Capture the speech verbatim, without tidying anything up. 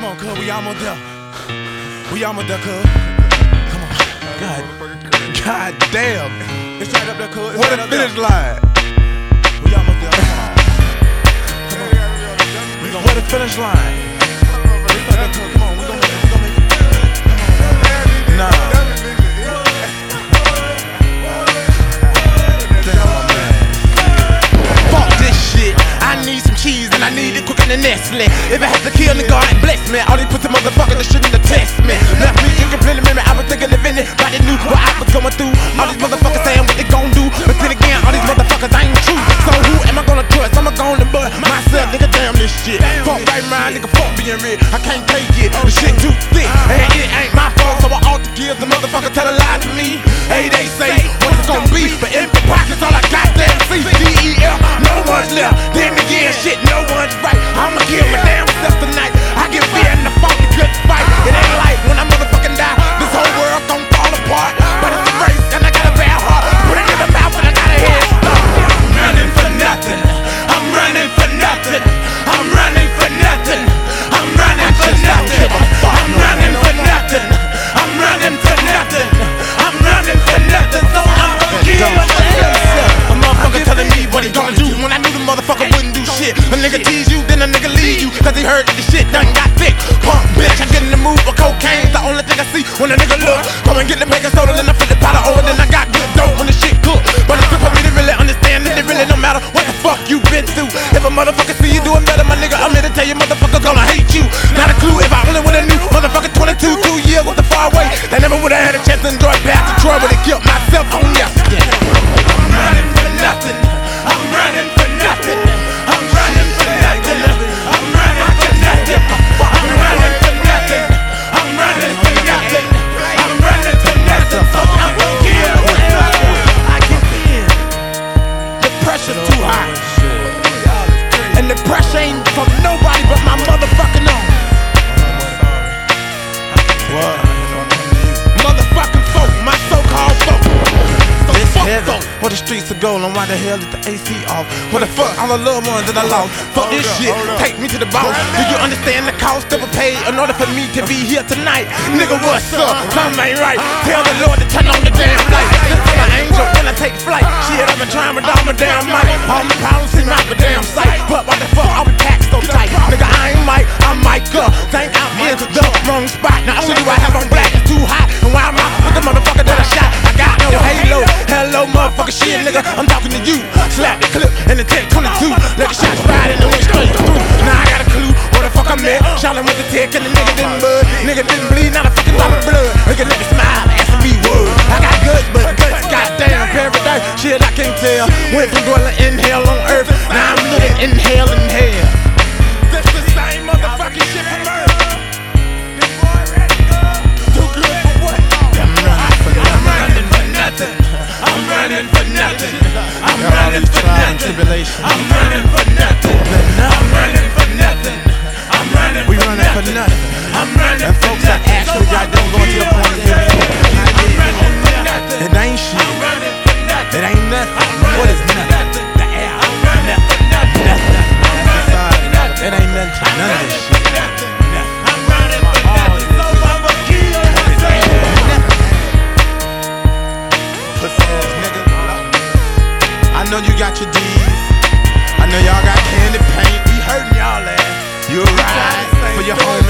Come on, cuz, we almost there. We almost there, cuz. Come on. God, God damn. It's right up there, cuz. Where the finish line? We almost there. Come on. Come on. We gon' where the finish line? It's right there, cuz. Come on. We gon' make it. We gon' make it. Nah. I need some cheese and I need it quicker than Nestle. If I have to kill nigga, God bless me. All these pussy motherfuckers that shouldn't have test me. Left me drinking plenty memory, I was thinking of anybody knew what I was going through. All these motherfuckers saying what they gon' do, but then again, all these motherfuckers ain't true. So who am I gonna trust? I'ma go on the butt myself, nigga, damn this shit. Fuck right mind, nigga, fuck being real. I can't take it, the shit too thick. And it ain't my fault, so I ought to give the motherfucker tell a lie to me. Hey, they say what it's gonna be, but empty pockets, all I got damn C D E F, no one's left. Then again, shit, no one's right. I'ma kill my damn self tonight. I get fear in the phone, good fight. It ain't like when I motherfucking die, this whole world gon' fall apart. But it's a race and I got a bad heart. Put it in the mouth and I got a head start. I'm running for nothing. I'm running for nothing. I'm running for nothing. I'm running for nothing. I'm running for nothing. I'm running for nothing. I'm running for nothing. So I'm gonna kill myself. A motherfucker telling me what he gonna do when I knew the motherfucker wouldn't do shit. A nigga tease you, then a nigga leave you, cause he heard that the shit done got thick. Punk bitch, I get in the mood for cocaine. The only thing I see when a nigga look. Come and get the bacon soda, then I flip the powder over, then I got good dope when the shit cook. But it's good for me to really understand that it really don't matter what the fuck you been through. If a motherfucker see you doing better, my nigga, I'm here to tell you motherfucker gonna hate you. Not a clue if I only would've knew. Motherfucker twenty-two, two years with the far away. They never would've had a chance to enjoy past Detroit, but they killed myself on yesterday. I'm running for nothing. I'm running for nothing. I'm running for nothing. I'm running for nothing. I'm running for nothing. I'm running for nothing. I'm running for nothing. So I'm gonna kill myself. I get in. The pressure's too high. And the pressure ain't from nobody but my motherfucking own. What? Motherfucking folk, my so-called folk. This heaven, where the streets are going, why the hell is the A C off? What the fuck, all the loved ones that I lost. Fuck this shit, take me to the boss. Do you understand the cost of a pay in order for me to be here tonight? Nigga, what's up? Something ain't right. Tell the Lord to turn on the damn light. Just tell my angel when I take flight. Shit, I've been trying with all my damn mic. All my problems seem out the damn sight. But what the fuck, I'll be packed so tight. Nigga, I ain't Mike, I'm Micah. Think I'm in the wrong spot. Now, I see you I have on black, it's too hot. And why am I with the motherfucker that I shot? I got no halo. Hello, motherfucker, shit, nigga, I'm talking to you. Slap the clip and the tech twenty-two. Let the shots ride and the went straight through. Now I got a clue where the fuck I'm at. Shouting with the tech and the nigga didn't bud. Nigga didn't bleed, not a fucking drop of blood. Nigga let me smile, asking me word. I got guts, but guts, goddamn paradise. Shit, I can't tell. Went from dwelling in hell on earth. Now I'm living in hell in hell. That's the same motherfucking shit from earth. Too good for what? I'm running for nothing. I'm running for nothing. I'm running for nothing. I'm running for nothing. I'm running for nothing. I'm running for nothing. We running for nothing. I'm running and folks that actually got them going to the point of it ain't shit. It ain't nothing. What is nothing? The air. Nothing. Nothing. It ain't nothing to none of this shit. I'm running for nothing. So I'ma kill myself. Pussy ass nigga. I know you got your D's. I know y'all got candy paint. We hurting y'all ass. You ride for your home.